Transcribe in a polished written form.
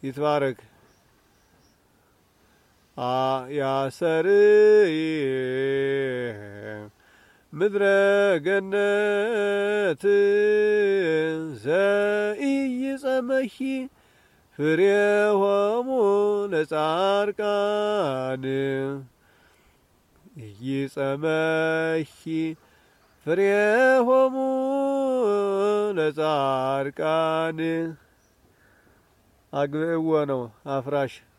ይትባረክ ያሰርይ ምድረ ገነት ዘኢይጸመሂ ፍሬሆሙ ለጻድቃን ኢይጸመሂ ፍሬሆሙ ለጻድቃን አግብእዎ ነው አፍራሽ